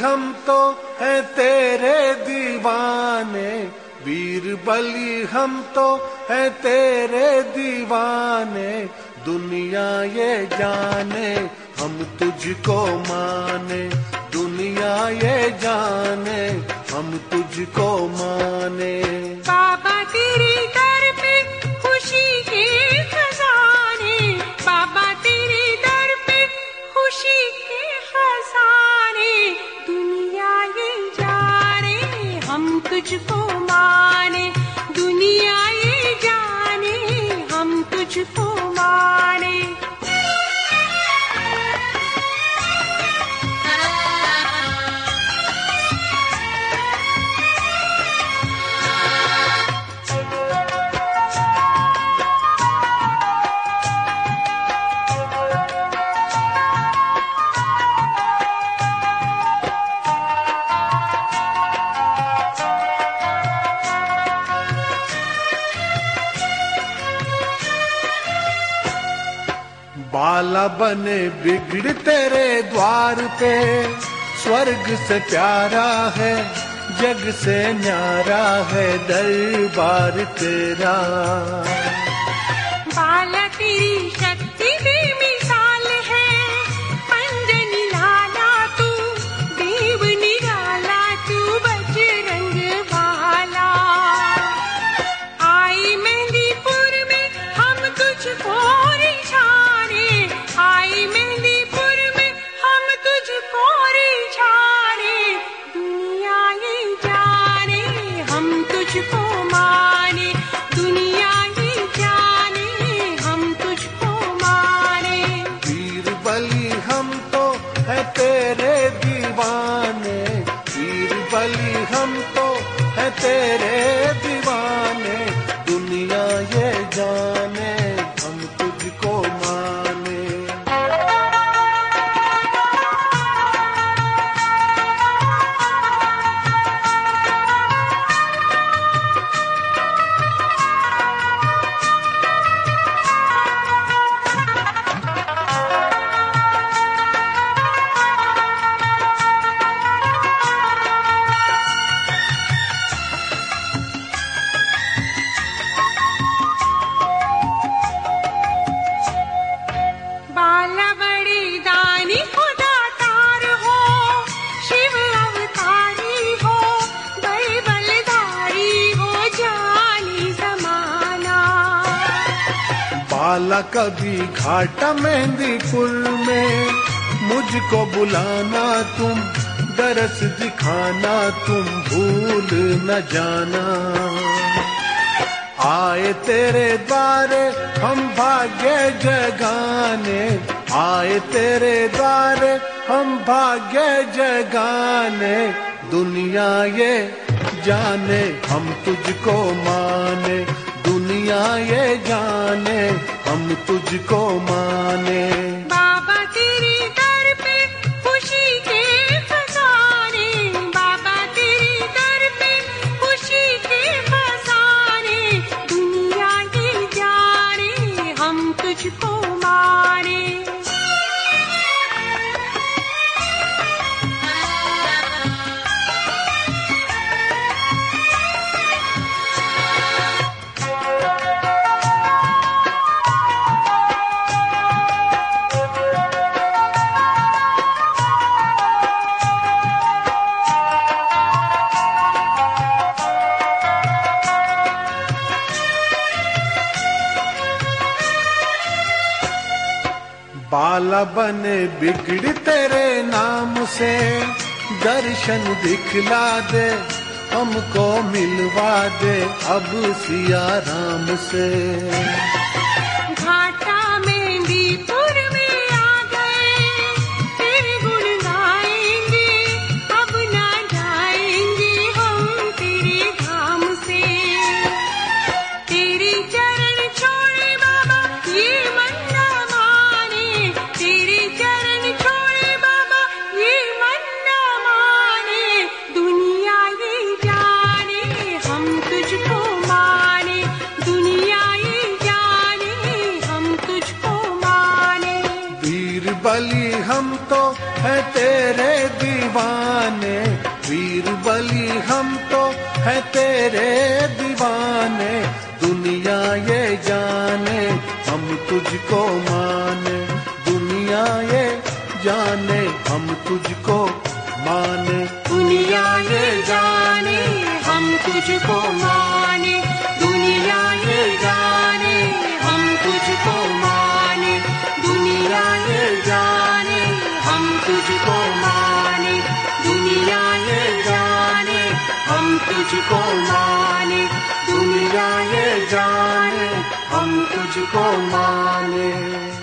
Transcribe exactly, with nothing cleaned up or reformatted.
हम तो है तेरे दीवाने, बीरबली हम तो है तेरे दीवाने, दुनिया ये जाने हम तुझको माने, दुनिया ये जाने हम तुझको माने। बाबा तेरे दर पे खुशी के खजाने, बाबा तेरे दर पे खुशी के खजाने, दुनिया ये जाने हम तुझको माने, दुनिया ये जाने हम तुझको माने। बाला बने बिगड़ तेरे द्वार पे, स्वर्ग से प्यारा है जग से न्यारा है दरबार तेरा। बाला तेरी शक्ति बेमिसाल है, पंजनी लाला तू देव निराला, तू बजरंग वाला। आई मेहंदीपुर में हम तुझको रिझाने, आई मेहंदीपुर में हम तुझको रिझाने, दुनिया ये जाने हम तुझको माने, दुनिया ये जाने हम तुझको माने। बीरबली हम तो है तेरे दीवाने, बीरबली हम तो है तेरे दीवाने, दुनिया ये जाने हम तुझको माने। बाला बड़े दानी खुदा तार हो, शिव अवतारी हो, बल बलधारी हो, जानी जमाना। बाला कभी घाटा मेहंदीपुर में मुझको बुलाना तुम, दरस दिखाना तुम भूल न जाना। आए तेरे द्वारे हम भाग्य जगाने, आए तेरे द्वारे हम भाग्य जगाने, दुनिया ये जाने हम तुझको माने, दुनिया ये जाने हम तुझको माने। बाबा तेरे दर पे खुशी के खजाने, बाबा तेरे दर पे खुशी के खजाने, दुनिया ये जाने हम तुझको माने। बाला बने बिगड़ तेरे नाम से, दर्शन दिखला दे हमको मिलवा दे अब सिया राम से। घाटा मेहंदीपुर में आ गए, तेरे गुण गाएंगे, अब ना जाएंगे हम तेरे धाम से। तेरे चरण छोड़े बाबा ये मन ना माने, तेरे चरण छोड़े बाबा ये मन ना माने, दुनिया ये जाने हम तुझको माने, दुनिया ये जाने हम तुझको माने। बीरबली हम तो है तेरे दीवाने, वीर बली हम तो है तेरे दीवाने। दुनिया ये जाने हम तुझको माने, दुनिया ये जाने हम तुझको माने। दुनिया ये जाने हम तुझको माने, दुनिया ये जाने हम तुझको माने, दुनिया ये जाने हम तुझको माने, दुनिया ये जाने हम तुझको माने, दुनिया ये जाने हम तुझको माने।